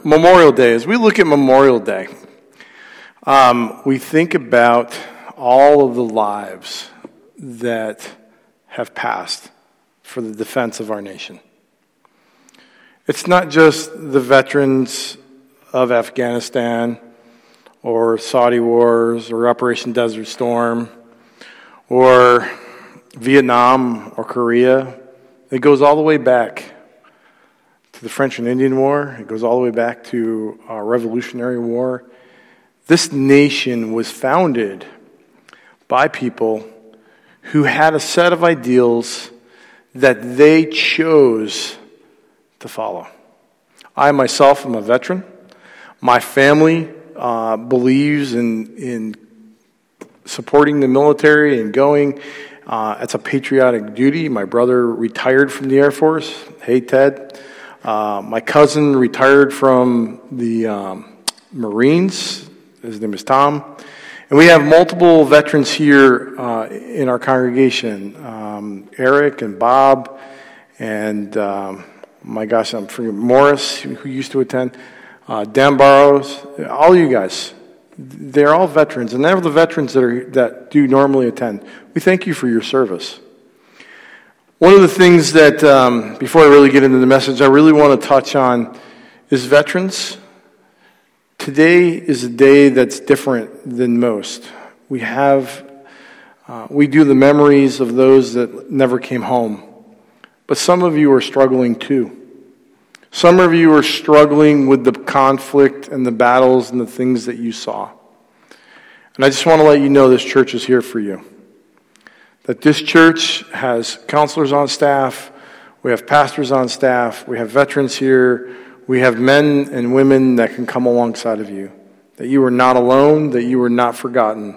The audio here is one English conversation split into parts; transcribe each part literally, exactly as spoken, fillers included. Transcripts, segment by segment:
Memorial Day. As we look at Memorial Day, um, we think about all of the lives that have passed for the defense of our nation. It's not just the veterans of Afghanistan or Saudi wars or Operation Desert Storm or Vietnam or Korea. It goes all the way back to the French and Indian War. It goes all the way back to our Revolutionary War. This nation was founded by people who had a set of ideals that they chose to follow. I myself am a veteran. My family uh, believes in, in supporting the military and going. Uh, it's a patriotic duty. My brother retired from the Air Force. Hey, Ted. Uh, my cousin retired from the um, Marines. His name is Tom. And we have multiple veterans here uh, in our congregation. Um, Eric and Bob and, um, my gosh, I'm forgetting, Morris, who, who used to attend. Uh, Dan Barrows, all you guys. They're all veterans. And they're the veterans that, are, that do normally attend. We thank you for your service. One of the things that, um, before I really get into the message, I really want to touch on is veterans. Today is a day that's different than most. We have, uh, we do the memories of those that never came home. But some of you are struggling too. Some of you are struggling with the conflict and the battles and the things that you saw. And I just want to let you know this church is here for you. That this church has counselors on staff, we have pastors on staff, we have veterans here, we have men and women that can come alongside of you. That you are not alone, that you are not forgotten.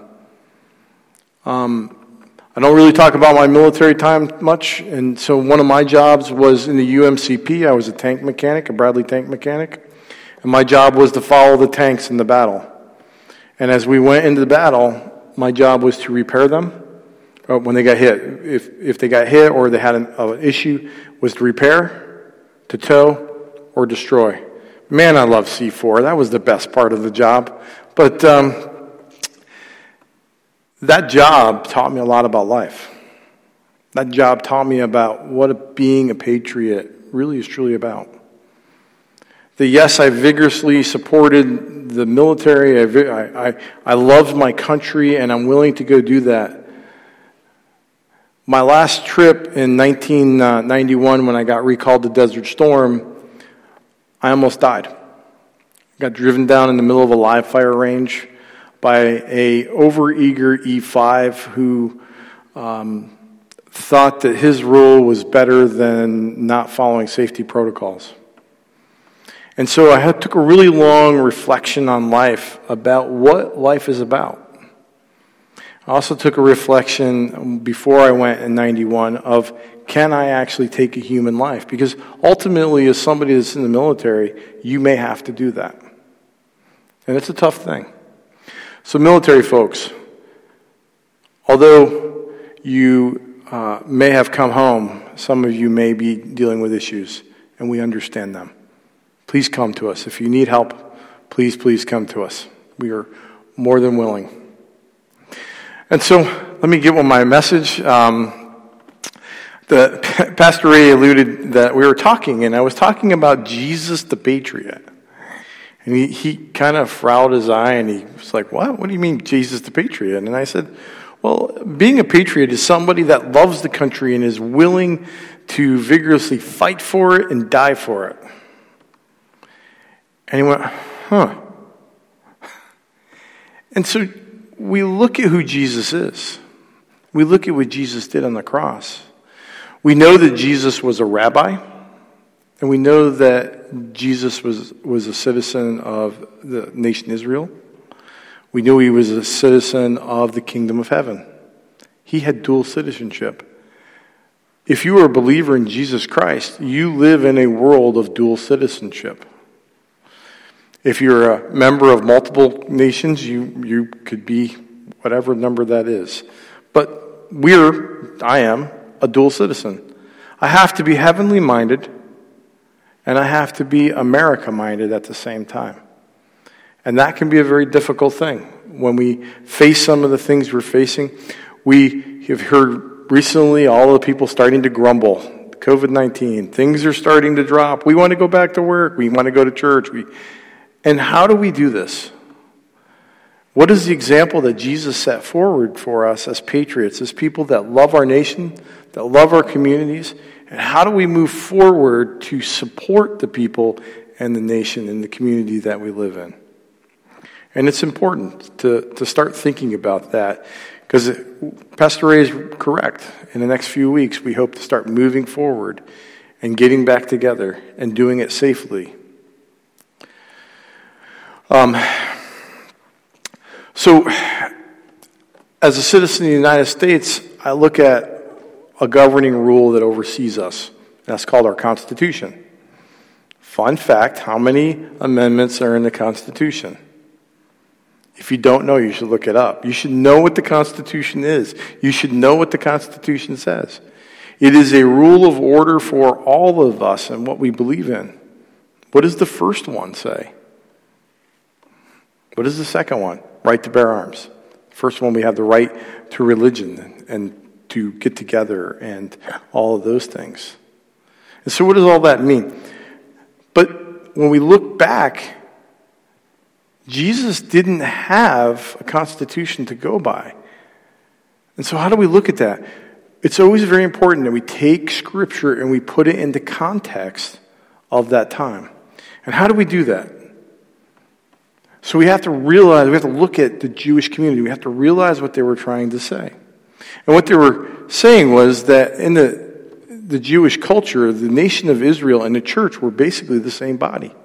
Um, I don't really talk about my military time much, and so one of my jobs was in the U M C P. I was a tank mechanic, a Bradley tank mechanic, and my job was to follow the tanks in the battle. And as we went into the battle, my job was to repair them when they got hit. If if they got hit or they had an, uh, issue, was to repair, to tow, or destroy. Man, I love C four. That was the best part of the job. But um, that job taught me a lot about life. That job taught me about what a, being a patriot really is truly about. That yes, I vigorously supported the military. I, I, I loved my country, and I'm willing to go do that. My last trip in nineteen ninety-one, when I got recalled to Desert Storm, I almost died. I got driven down in the middle of a live fire range by a overeager E five who um, thought that his rule was better than not following safety protocols. And so I had, took a really long reflection on life about what life is about. I also took a reflection before I went in ninety-one of, can I actually take a human life? Because ultimately, as somebody that's in the military, you may have to do that. And it's a tough thing. So military folks, although you uh, may have come home, some of you may be dealing with issues, and we understand them. Please come to us. If you need help, please, please come to us. We are more than willing. And so, let me get with my message. Um, the Pastor Ray alluded that we were talking, and I was talking about Jesus the Patriot. And he, he kind of frowned his eye, and he was like, what? What do you mean, Jesus the Patriot? And I said, well, being a patriot is somebody that loves the country and is willing to vigorously fight for it and die for it. And he went, huh. And so we look at who Jesus is. We look at what Jesus did on the cross. We know that Jesus was a rabbi, and we know that Jesus was, was a citizen of the nation Israel. We knew he was a citizen of the kingdom of heaven. He had dual citizenship. If you are a believer in Jesus Christ, you live in a world of dual citizenship. If you're a member of multiple nations, you, you could be whatever number that is. But we're, I am, a dual citizen. I have to be heavenly minded And I have to be America-minded at the same time. And that can be a very difficult thing. When we face some of the things we're facing, we have heard recently all the people starting to grumble. covid nineteen, things are starting to drop. We want to go back to work. We want to go to church. We, and how do we do this? What is the example that Jesus set forward for us as patriots, as people that love our nation, that love our communities? And how do we move forward to support the people and the nation and the community that we live in? And it's important to, to start thinking about that, because Pastor Ray is correct. In the next few weeks, we hope to start moving forward and getting back together and doing it safely. Um, so, as a citizen of the United States, I look at a governing rule that oversees us. That's called our Constitution. Fun fact, how many amendments are in the Constitution? If you don't know, you should look it up. You should know what the Constitution is. You should know what the Constitution says. It is a rule of order for all of us and what we believe in. What does the first one say? What is the second one? Right to bear arms. First one, we have the right to religion and to get together and all of those things. And so what does all that mean? But when we look back, Jesus didn't have a constitution to go by. And so how do we look at that? It's always very important that we take Scripture and we put it into context of that time. And how do we do that? So we have to realize, we have to look at the Jewish community. We have to realize what they were trying to say. And what they were saying was that in the, the Jewish culture, the nation of Israel and the church were basically the same body.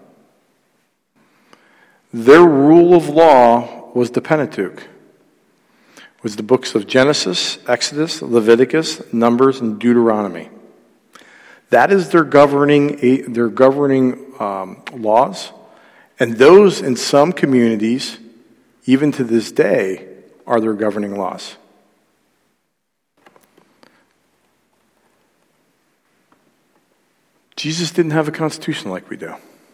Their rule of law was the Pentateuch. It was the books of Genesis, Exodus, Leviticus, Numbers, and Deuteronomy. That is their governing, their governing um, laws. And those in some communities, even to this day, are their governing laws. Jesus didn't have a constitution like we do.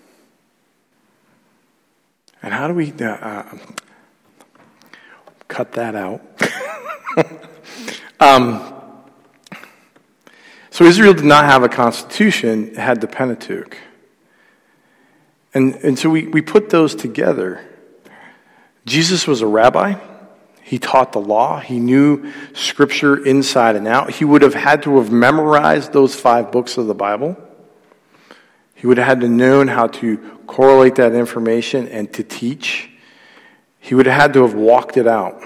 And how do we uh, uh, cut that out? um, so Israel did not have a constitution, it had the Pentateuch. And, and so we, we put those together. Jesus was a rabbi. He taught the law. He knew Scripture inside and out. He would have had to have memorized those five books of the Bible. He would have had to known how to correlate that information and to teach. He would have had to have walked it out.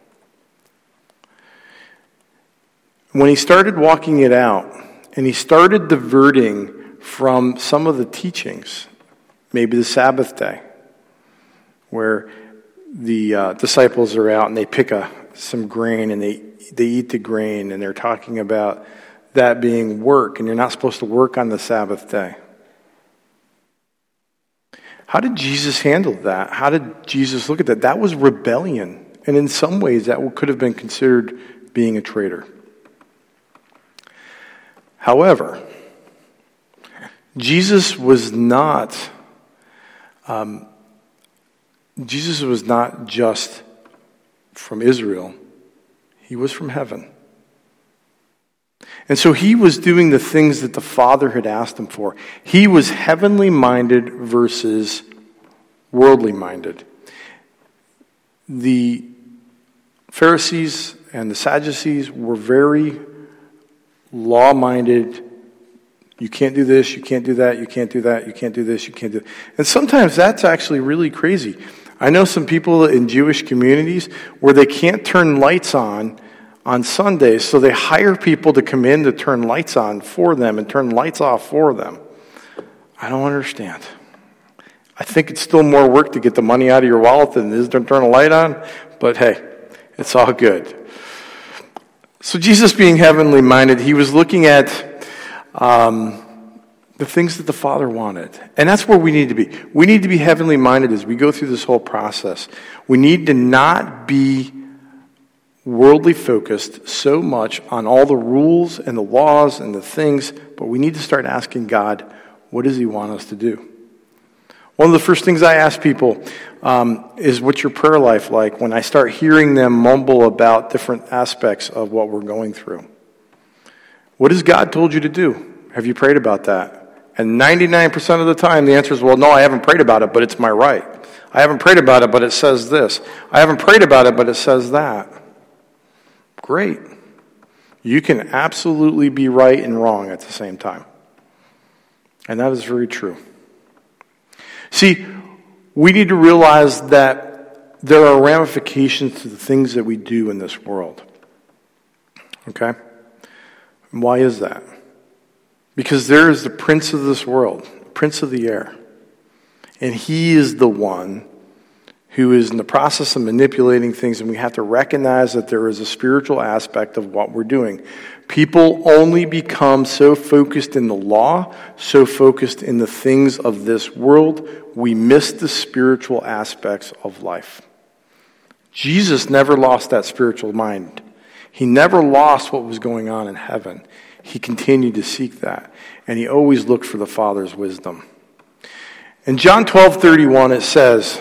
When he started walking it out, and he started diverting from some of the teachings, maybe the Sabbath day, where the uh, disciples are out and they pick a, some grain and they they eat the grain, and they're talking about that being work, and you're not supposed to work on the Sabbath day. How did Jesus handle that? How did Jesus look at that? That was rebellion. And in some ways, that could have been considered being a traitor. However, Jesus was not, um, Jesus was not just from Israel. He was from heaven. And so he was doing the things that the Father had asked him for. He was heavenly minded versus worldly minded. The Pharisees and the Sadducees were very law-minded. You can't do this, you can't do that, you can't do that, you can't do this, you can't do that. And sometimes that's actually really crazy. I know some people in Jewish communities where they can't turn lights on on Sundays, so they hire people to come in to turn lights on for them and turn lights off for them. I don't understand. I think it's still more work to get the money out of your wallet than it is to turn a light on, but hey, it's all good. So Jesus, being heavenly minded, he was looking at um, the things that the Father wanted. And that's where we need to be. We need to be heavenly minded as we go through this whole process. We need to not be worldly focused so much on all the rules and the laws and the things, but we need to start asking God, What does he want us to do? One of the first things I ask people um, is, what's your prayer life like, when I start hearing them mumble about different aspects of what we're going through? What has God told you to do? Have you prayed about that? And ninety-nine percent of the time, the answer is, well, no, I haven't prayed about it, but it's my right. I haven't prayed about it, but it says this. I haven't prayed about it, but it says that. Great. You can absolutely be right and wrong at the same time. And that is very true. See, we need to realize that there are ramifications to the things that we do in this world. Okay? And why is that? Because there is the prince of this world, prince of the air. And he is the one who is in the process of manipulating things, and we have to recognize that there is a spiritual aspect of what we're doing. People only become so focused in the law, so focused in the things of this world, we miss the spiritual aspects of life. Jesus never lost that spiritual mind. He never lost what was going on in heaven. He continued to seek that, and he always looked for the Father's wisdom. In John twelve thirty-one, it says,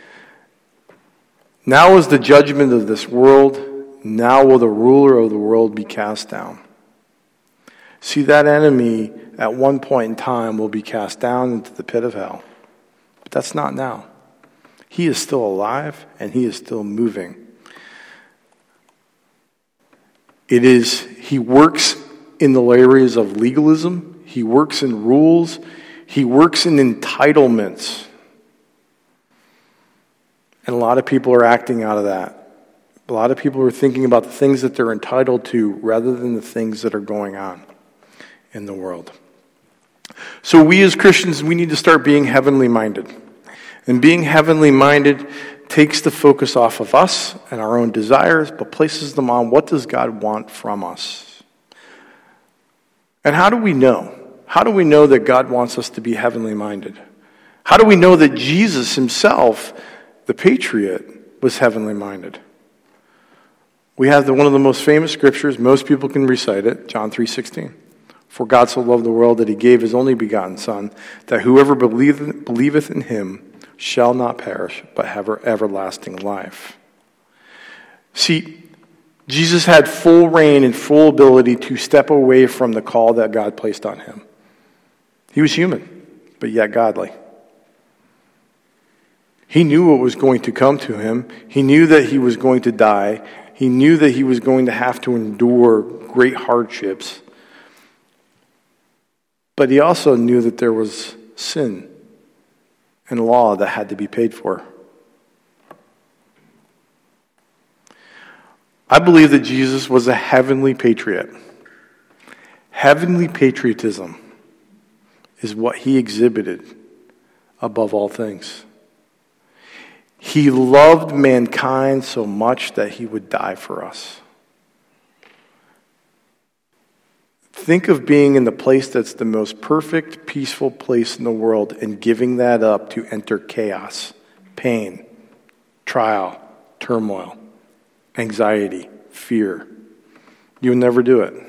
"Now is the judgment of this world. Now will the ruler of the world be cast down." See, that enemy at one point in time will be cast down into the pit of hell. But that's not now. He is still alive and he is still moving. It is, he works in the areas of legalism. He works in rules. He works in entitlements. And a lot of people are acting out of that. A lot of people are thinking about the things that they're entitled to rather than the things that are going on in the world. So we as Christians, we need to start being heavenly minded. And being heavenly minded takes the focus off of us and our own desires, but places them on what does God want from us. And how do we know? How do we know that God wants us to be heavenly minded? How do we know that Jesus himself, the patriot, was heavenly minded? We have the, one of the most famous scriptures, most people can recite it, John three sixteen. "For God so loved the world that he gave his only begotten Son, that whoever believeth, believeth in him shall not perish, but have everlasting life." See, Jesus had full reign and full ability to step away from the call that God placed on him. He was human, but yet godly. He knew what was going to come to him. He knew that he was going to die. He knew that he was going to have to endure great hardships. But he also knew that there was sin and law that had to be paid for. I believe that Jesus was a heavenly patriot. Heavenly patriotism is what he exhibited above all things. He loved mankind so much that he would die for us. Think of being in the place that's the most perfect, peaceful place in the world and giving that up to enter chaos, pain, trial, turmoil, anxiety, fear. You would never do it.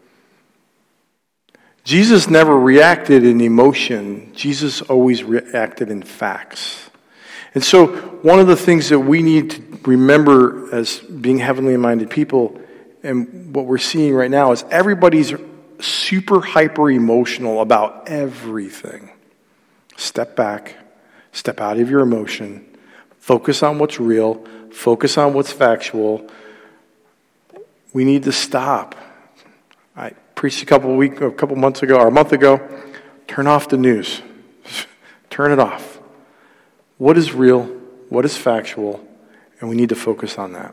Jesus never reacted in emotion. Jesus always reacted in facts. And so one of the things that we need to remember as being heavenly minded people, and what we're seeing right now, is everybody's super hyper emotional about everything. Step back, step out of your emotion, focus on what's real, focus on what's factual. We need to stop. I preached a couple of week, a couple months ago, or a month ago. Turn off the news. Turn it off. What is real? What is factual? And we need to focus on that.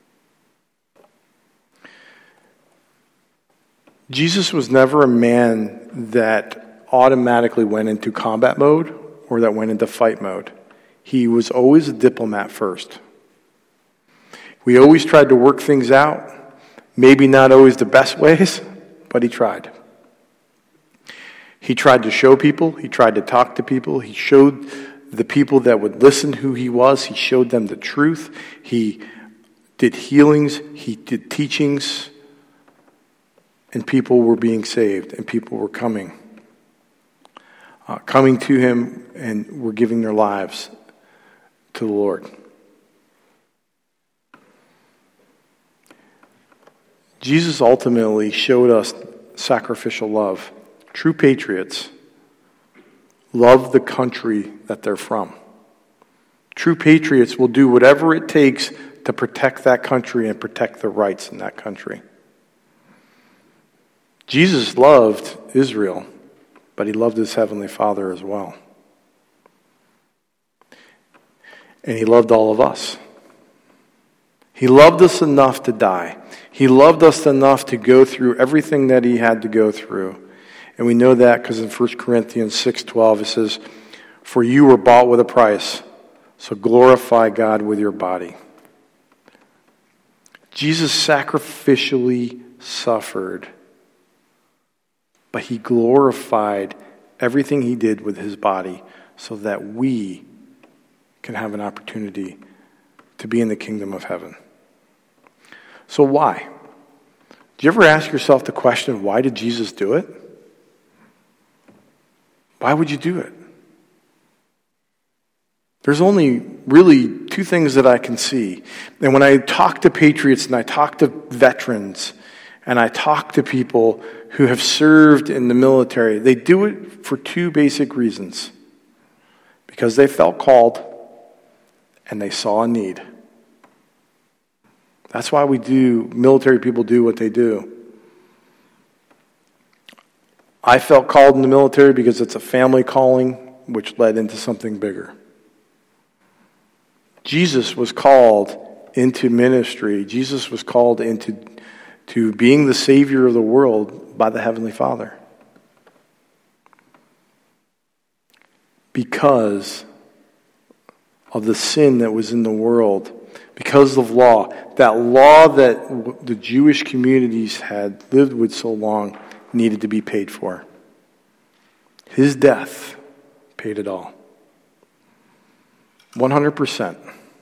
Jesus was never a man that automatically went into combat mode or that went into fight mode. He was always a diplomat first. We always tried to work things out, maybe not always the best ways, but he tried. He tried to show people, he tried to talk to people, he showed the people that would listen who he was, he showed them the truth, he did healings, he did teachings, and people were being saved, and people were coming. uh, coming to him and were giving their lives to the Lord. Jesus ultimately showed us sacrificial love. True patriots love the country that they're from. True patriots will do whatever it takes to protect that country and protect the rights in that country. Jesus loved Israel, but he loved his heavenly Father as well. And he loved all of us. He loved us enough to die. He loved us enough to go through everything that he had to go through. And we know that because in First Corinthians six twelve it says, "For you were bought with a price, so glorify God with your body." Jesus sacrificially suffered, but he glorified everything he did with his body so that we can have an opportunity to be in the kingdom of heaven. So why? Do you ever ask yourself the question, why did Jesus do it? Why would you do it? There's only really two things that I can see. And when I talk to patriots and I talk to veterans and I talk to people who have served in the military, they do it for two basic reasons. Because they felt called and they saw a need. That's why we do, military people do what they do. I felt called in the military because it's a family calling, which led into something bigger. Jesus was called into ministry. Jesus was called into to being the Savior of the world by the Heavenly Father. Because of the sin that was in the world, because of law, that law that the Jewish communities had lived with so long needed to be paid for. His death paid it all. one hundred percent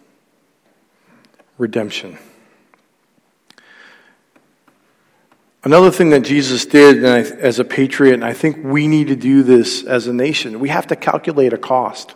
redemption. Another thing that Jesus did and I, as a patriot, and I think we need to do this as a nation, we have to calculate a cost.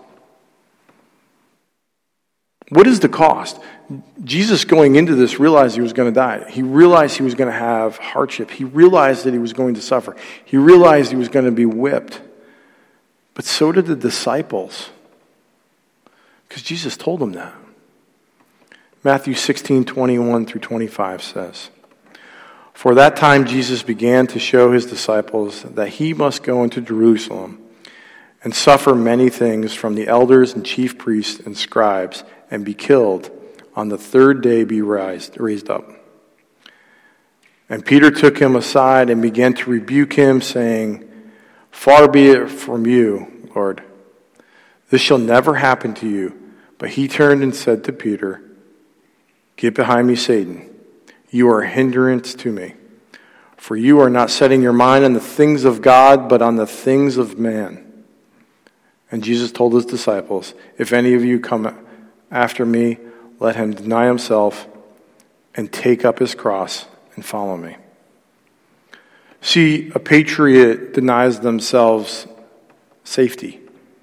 What is the cost? Jesus going into this realized he was going to die. He realized he was going to have hardship. He realized that he was going to suffer. He realized he was going to be whipped. But so did the disciples. Because Jesus told them that. Matthew sixteen, twenty-one through twenty-five says, "For that time Jesus began to show his disciples that he must go into Jerusalem and suffer many things from the elders and chief priests and scribes and be killed, on the third day be raised, raised up. And Peter took him aside and began to rebuke him, saying, 'Far be it from you, Lord. This shall never happen to you.' But he turned and said to Peter, 'Get behind me, Satan. You are a hindrance to me. For you are not setting your mind on the things of God, but on the things of man.' And Jesus told his disciples, 'If any of you come after me, let him deny himself and take up his cross and follow me.'" See, a patriot denies themselves safety.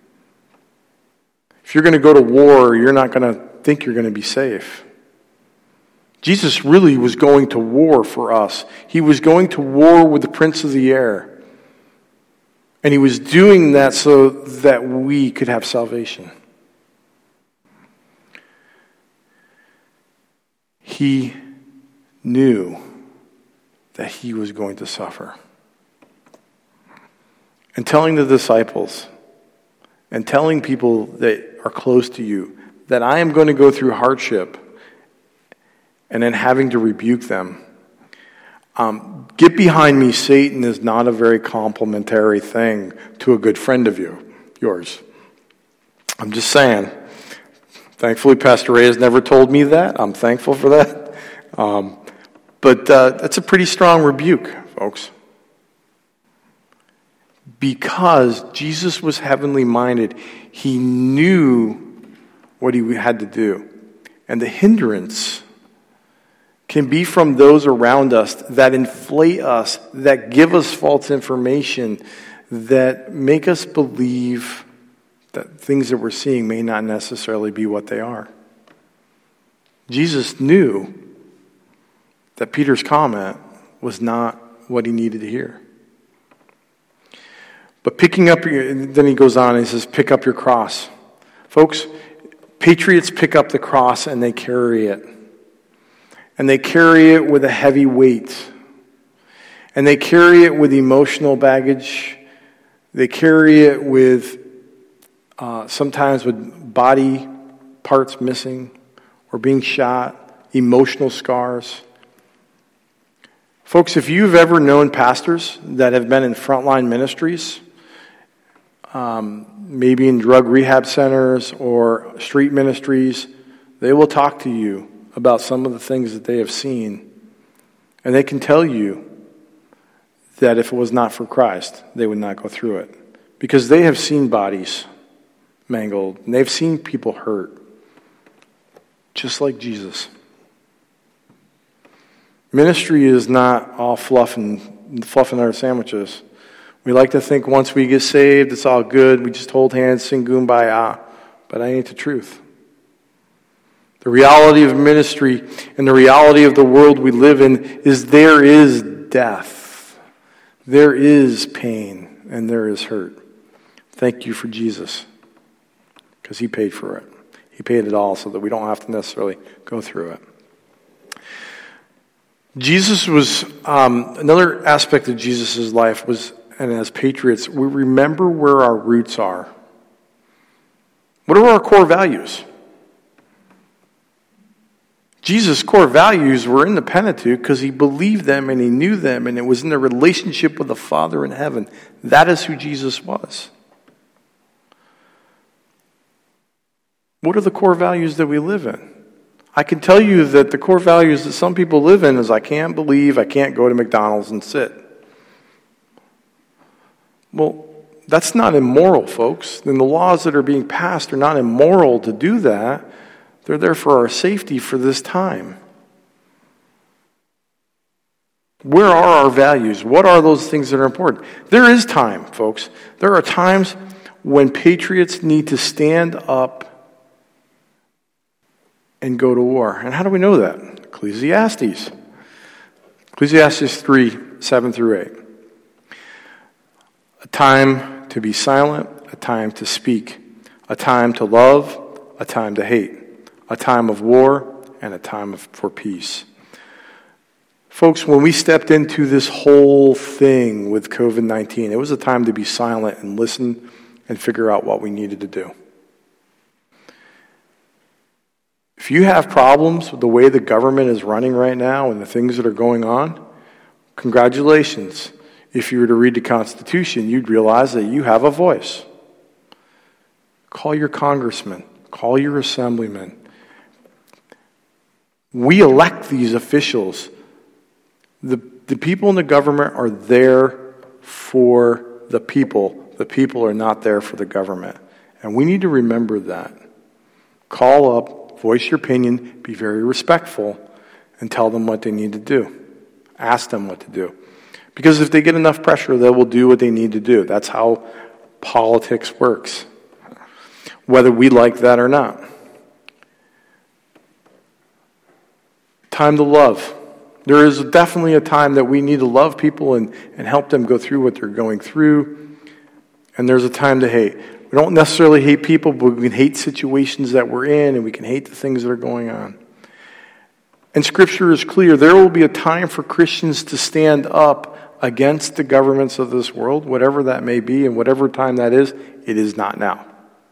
If you're going to go to war, you're not going to think you're going to be safe. Jesus really was going to war for us. He was going to war with the prince of the air. And he was doing that so that we could have salvation. He knew that he was going to suffer. And telling the disciples and telling people that are close to you that I am going to go through hardship and then having to rebuke them. Um, get behind me, Satan, is not a very complimentary thing to a good friend of you, yours. I'm just saying. Thankfully, Pastor Ray has never told me that. I'm thankful for that. Um, but uh, that's a pretty strong rebuke, folks. Because Jesus was heavenly minded, he knew what he had to do. And the hindrance can be from those around us that inflate us, that give us false information, that make us believe that things that we're seeing may not necessarily be what they are. Jesus knew that Peter's comment was not what he needed to hear. But picking up your, then he goes on and he says, pick up your cross. Folks, patriots pick up the cross and they carry it. And they carry it with a heavy weight. And they carry it with emotional baggage. They carry it with, uh, sometimes with body parts missing or being shot, emotional scars. Folks, if you've ever known pastors that have been in frontline ministries, um, maybe in drug rehab centers or street ministries, they will talk to you about some of the things that they have seen. And they can tell you that if it was not for Christ, they would not go through it. Because they have seen bodies mangled, and they've seen people hurt, just like Jesus. Ministry is not all fluff and fluffing our sandwiches. We like to think once we get saved, it's all good. We just hold hands, sing Kumbaya. But that ain't the truth. The reality of ministry and the reality of the world we live in is there is death. There is pain and there is hurt. Thank you for Jesus, because he paid for it. He paid it all so that we don't have to necessarily go through it. Jesus was, um, another aspect of Jesus' life was, and as patriots, we remember where our roots are. What are our core values? Jesus' core values were in the Pentateuch because he believed them and he knew them, and it was in the relationship with the Father in heaven. That is who Jesus was. What are the core values that we live in? I can tell you that the core values that some people live in is I can't believe I can't go to McDonald's and sit. Well, that's not immoral, folks. And the laws that are being passed are not immoral to do that. They're there for our safety for this time. Where are our values? What are those things that are important? There is time, folks. There are times when patriots need to stand up and go to war. And how do we know that? Ecclesiastes. Ecclesiastes three, seven through eight. A time to be silent, a time to speak, a time to love, a time to hate, a time of war, and a time of, for peace. Folks, when we stepped into this whole thing with covid nineteen, it was a time to be silent and listen and figure out what we needed to do. If you have problems with the way the government is running right now and the things that are going on, congratulations. If you were to read the Constitution, you'd realize that you have a voice. Call your congressman. Call your assemblyman. We elect these officials. The, the people in the government are there for the people. The people are not there for the government. And we need to remember that. Call up, voice your opinion, be very respectful, and tell them what they need to do. Ask them what to do. Because if they get enough pressure, they will do what they need to do. That's how politics works, whether we like that or not. Time to love. There is definitely a time that we need to love people and, and help them go through what they're going through. And there's a time to hate. We don't necessarily hate people, but we can hate situations that we're in, and we can hate the things that are going on. And Scripture is clear. There will be a time for Christians to stand up against the governments of this world, whatever that may be, and whatever time that is. It is not now.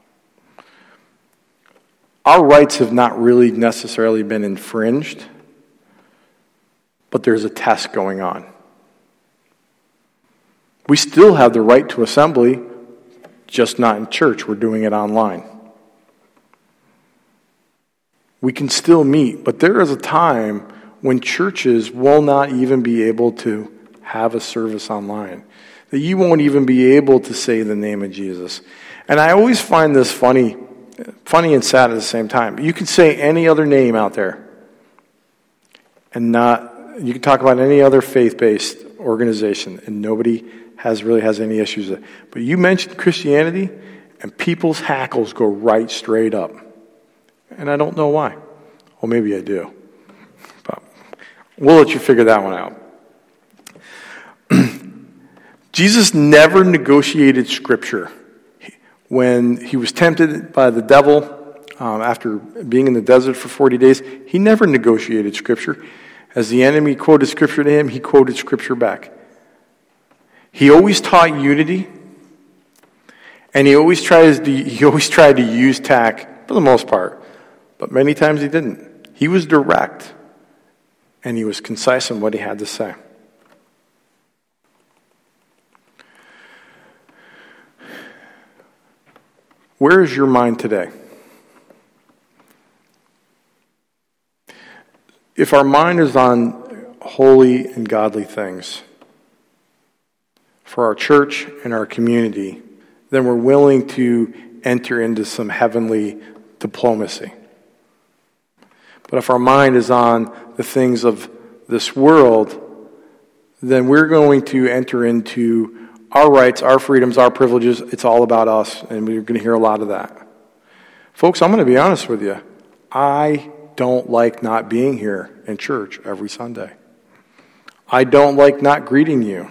Our rights have not really necessarily been infringed, but there's a test going on. We still have the right to assembly, just not in church. We're doing it online. We can still meet, but there is a time when churches will not even be able to have a service online. That you won't even be able to say the name of Jesus. And I always find this funny, funny and sad at the same time. You can say any other name out there, and not, you can talk about any other faith-based organization, and nobody has really has any issues with it. But you mentioned Christianity, and people's hackles go right straight up. And I don't know why. Well, maybe I do. But we'll let you figure that one out. Jesus never negotiated Scripture. When he was tempted by the devil um, after being in the desert for forty days, he never negotiated Scripture. As the enemy quoted Scripture to him, he quoted Scripture back. He always taught unity, and he always tries to, he always tried to use tact for the most part, but many times he didn't. He was direct, and he was concise in what he had to say. Where is your mind today? If our mind is on holy and godly things for our church and our community, then we're willing to enter into some heavenly diplomacy. But if our mind is on the things of this world, then we're going to enter into our rights, our freedoms, our privileges. It's all about us, and we're going to hear a lot of that. Folks, I'm going to be honest with you. I don't like not being here in church every Sunday. I don't like not greeting you.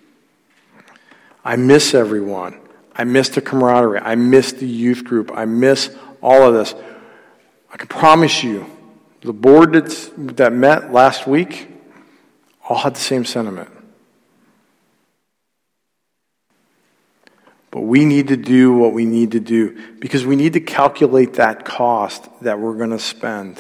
I miss everyone. I miss the camaraderie. I miss the youth group. I miss all of this. I can promise you, the board that's, that met last week all had the same sentiment. But we need to do what we need to do because we need to calculate that cost that we're going to spend.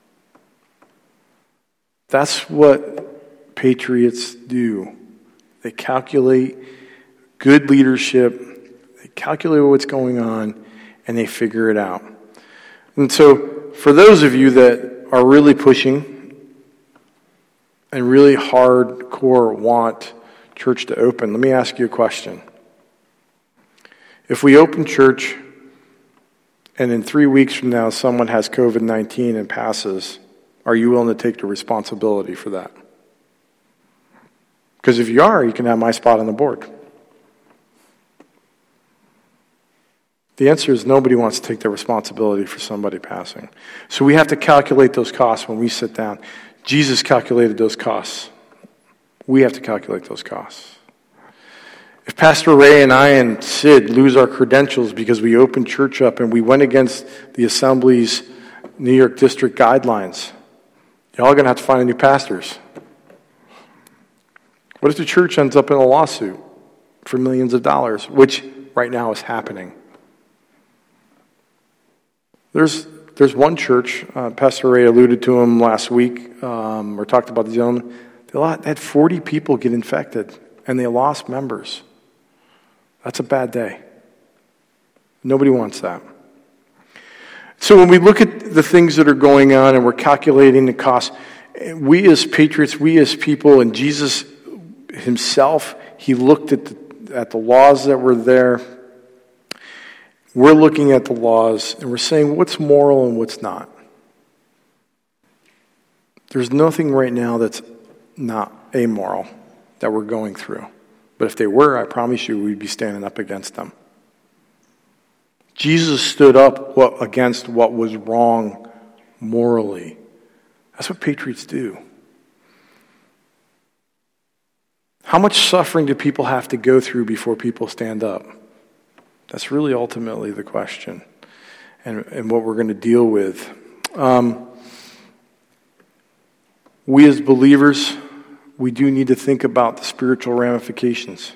That's what patriots do. They calculate good leadership, they calculate what's going on, and they figure it out. And so, for those of you that are really pushing and really hardcore want church to open, let me ask you a question. If we open church and in three weeks from now someone has covid nineteen and passes, are you willing to take the responsibility for that? Because if you are, you can have my spot on the board. The answer is nobody wants to take the responsibility for somebody passing. So we have to calculate those costs when we sit down. Jesus calculated those costs. We have to calculate those costs. If Pastor Ray and I and Sid lose our credentials because we opened church up and we went against the Assembly's New York District guidelines, y'all are going to have to find new pastors. What if the church ends up in a lawsuit for millions of dollars, which right now is happening? There's there's one church, uh, Pastor Ray alluded to him last week, um, or talked about the gentleman. They had forty people get infected, and they lost members. That's a bad day. Nobody wants that. So when we look at the things that are going on and we're calculating the cost, we as patriots, we as people, and Jesus himself, he looked at the, at the laws that were there. We're looking at the laws and we're saying what's moral and what's not. There's nothing right now that's not amoral that we're going through. But if they were, I promise you we'd be standing up against them. Jesus stood up what, against what was wrong morally. That's what patriots do. How much suffering do people have to go through before people stand up? That's really ultimately the question and, and what we're going to deal with. Um, we as believers, we do need to think about the spiritual ramifications.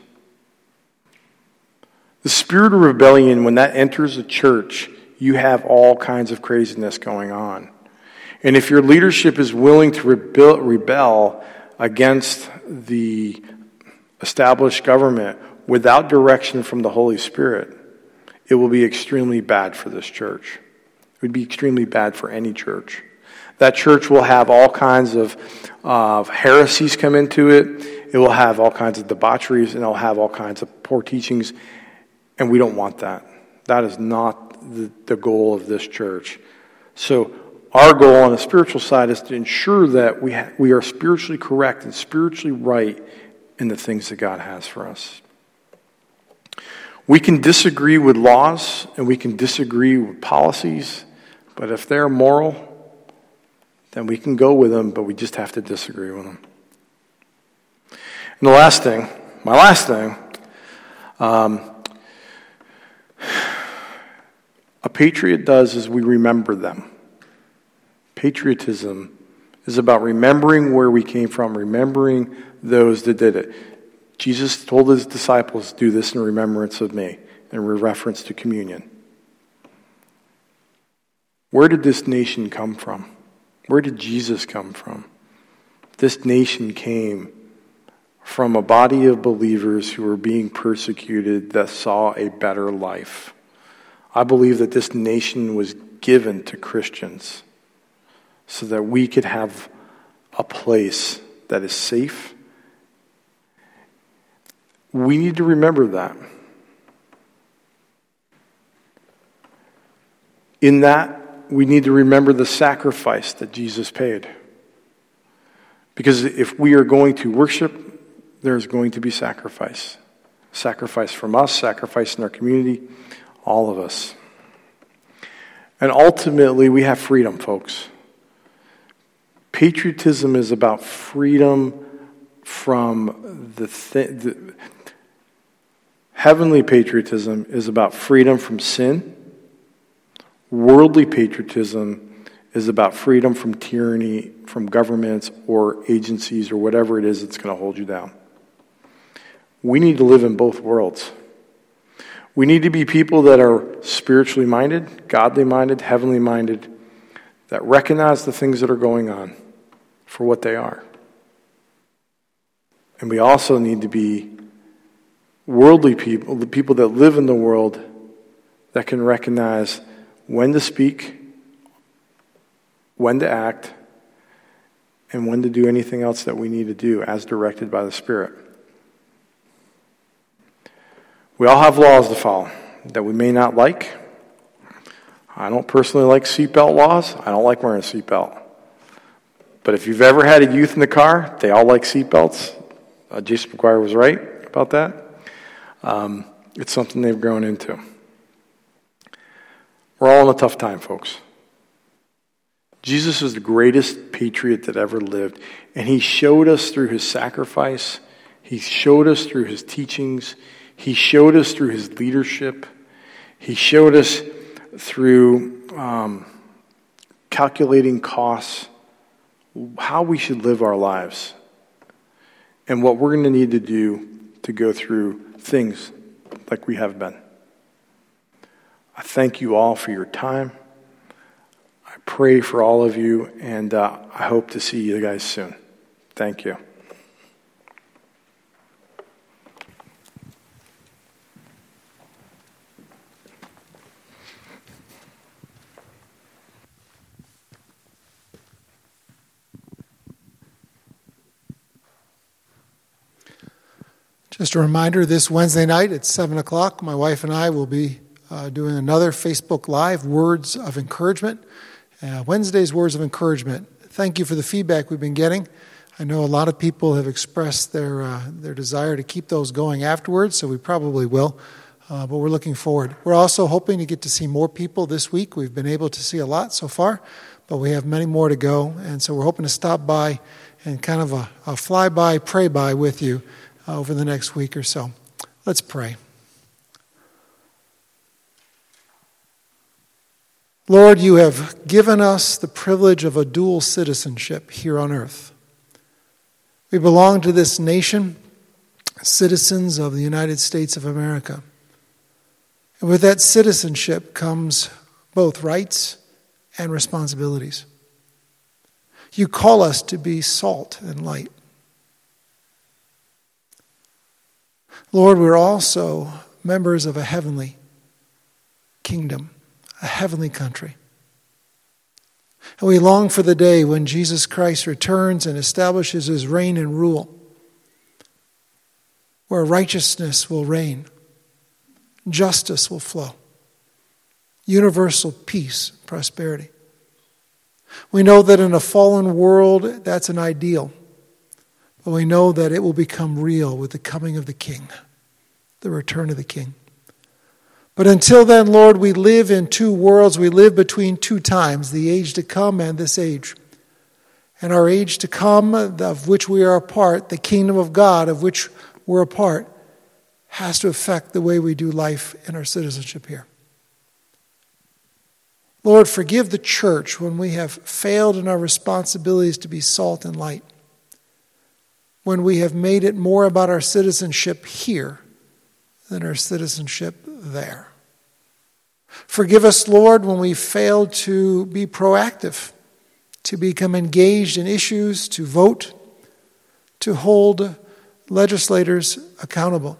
The spirit of rebellion, when that enters a church, you have all kinds of craziness going on. And if your leadership is willing to rebel, rebel against the established government without direction from the Holy Spirit, it will be extremely bad for this church. It would be extremely bad for any church. That church will have all kinds of uh, heresies come into it. It will have all kinds of debaucheries, and it will have all kinds of poor teachings, and we don't want that. That is not the, the goal of this church. So our goal on the spiritual side is to ensure that we ha- we are spiritually correct and spiritually right in the things that God has for us. We can disagree with laws and we can disagree with policies, but if they're moral, then we can go with them, but we just have to disagree with them. And the last thing, my last thing, um, a patriot does is we remember them. Patriotism is about remembering where we came from, remembering those that did it. Jesus told his disciples, do this in remembrance of me, in reference to communion. Where did this nation come from? Where did Jesus come from? This nation came from a body of believers who were being persecuted that saw a better life. I believe that this nation was given to Christians so that we could have a place that is safe. We need to remember that. In that, we need to remember the sacrifice that Jesus paid. Because if we are going to worship, there's going to be sacrifice. Sacrifice from us, sacrifice in our community, all of us. And ultimately, we have freedom, folks. Patriotism is about freedom from the thing. The, heavenly patriotism is about freedom from sin. Worldly patriotism is about freedom from tyranny, from governments or agencies or whatever it is that's going to hold you down. We need to live in both worlds. We need to be people that are spiritually minded, godly minded, heavenly minded, that recognize the things that are going on for what they are. And we also need to be worldly people, the people that live in the world, that can recognize when to speak, when to act, and when to do anything else that we need to do as directed by the Spirit. We all have laws to follow that we may not like. I don't personally like seatbelt laws. I don't like wearing a seatbelt. But if you've ever had a youth in the car, they all like seatbelts. Uh, Jason McGuire was right about that. Um, it's something they've grown into. We're all in a tough time, folks. Jesus is the greatest patriot that ever lived, and he showed us through his sacrifice. He showed us through his teachings. He showed us through his leadership. He showed us through um, calculating costs, how we should live our lives, and what we're going to need to do to go through things like we have been. I thank you all for your time. I pray for all of you, and uh, I hope to see you guys soon. Thank you. Just a reminder, this Wednesday night at seven o'clock, my wife and I will be uh, doing another Facebook Live, Words of Encouragement. Uh, Wednesday's Words of Encouragement. Thank you for the feedback we've been getting. I know a lot of people have expressed their uh, their desire to keep those going afterwards, so we probably will, uh, but we're looking forward. We're also hoping to get to see more people this week. We've been able to see a lot so far, but we have many more to go, and so we're hoping to stop by and kind of a, a fly-by, pray-by with you Uh, over the next week or so. Let's pray. Lord, you have given us the privilege of a dual citizenship here on earth. We belong to this nation, citizens of the United States of America. And with that citizenship comes both rights and responsibilities. You call us to be salt and light. Lord, we're also members of a heavenly kingdom, a heavenly country. And we long for the day when Jesus Christ returns and establishes his reign and rule, where righteousness will reign, justice will flow, universal peace and prosperity. We know that in a fallen world, that's an ideal. But we know that it will become real with the coming of the King, the return of the King. But until then, Lord, we live in two worlds. We live between two times, the age to come and this age. And our age to come, of which we are a part, the kingdom of God of which we're a part, has to affect the way we do life and our citizenship here. Lord, forgive the church when we have failed in our responsibilities to be salt and light, when we have made it more about our citizenship here than our citizenship there. Forgive us, Lord, when we failed to be proactive, to become engaged in issues, to vote, to hold legislators accountable.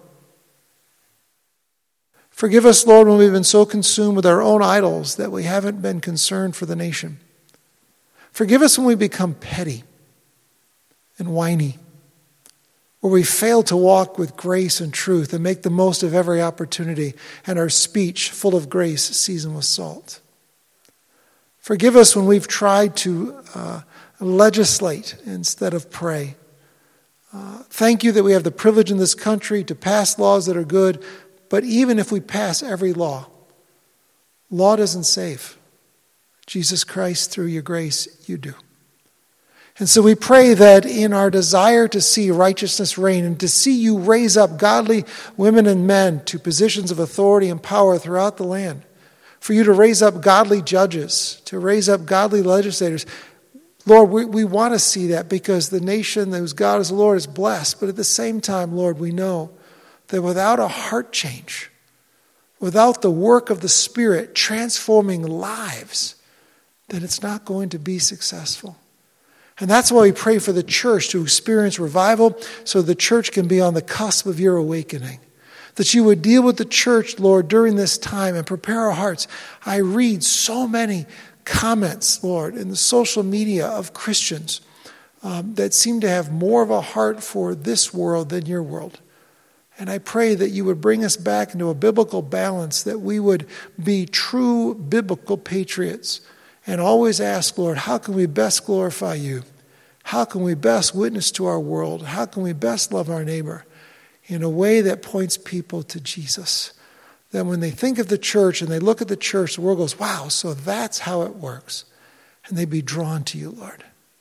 Forgive us, Lord, when we've been so consumed with our own idols that we haven't been concerned for the nation. Forgive us when we become petty and whiny, where we fail to walk with grace and truth and make the most of every opportunity, and our speech full of grace seasoned with salt. Forgive us when we've tried to uh, legislate instead of pray. Uh, thank you that we have the privilege in this country to pass laws that are good, but even if we pass every law, law doesn't save. Jesus Christ, through your grace, you do. And so we pray that in our desire to see righteousness reign and to see you raise up godly women and men to positions of authority and power throughout the land, for you to raise up godly judges, to raise up godly legislators. Lord, we, we want to see that because the nation whose God is the Lord is blessed. But at the same time, Lord, we know that without a heart change, without the work of the Spirit transforming lives, that it's not going to be successful. And that's why we pray for the church to experience revival so the church can be on the cusp of your awakening. That you would deal with the church, Lord, during this time and prepare our hearts. I read so many comments, Lord, in the social media of Christians um, that seem to have more of a heart for this world than your world. And I pray that you would bring us back into a biblical balance, that we would be true biblical patriots and always ask, Lord, how can we best glorify you? How can we best witness to our world? How can we best love our neighbor in a way that points people to Jesus? That when they think of the church and they look at the church, the world goes, wow, so that's how it works. And they be drawn to you, Lord.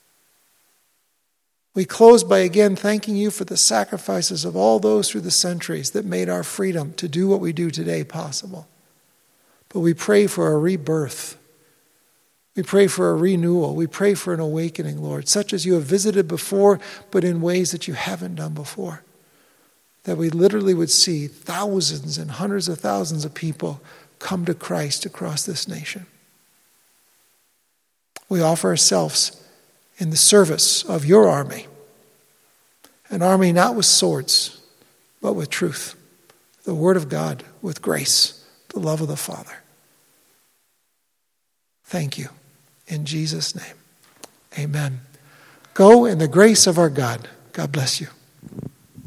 We close by again thanking you for the sacrifices of all those through the centuries that made our freedom to do what we do today possible. But we pray for a rebirth. We pray for a renewal. We pray for an awakening, Lord, such as you have visited before, but in ways that you haven't done before. That we literally would see thousands and hundreds of thousands of people come to Christ across this nation. We offer ourselves in the service of your army. An army not with swords, but with truth. The word of God with grace, the love of the Father. Thank you. In Jesus' name, amen. Go in the grace of our God. God bless you.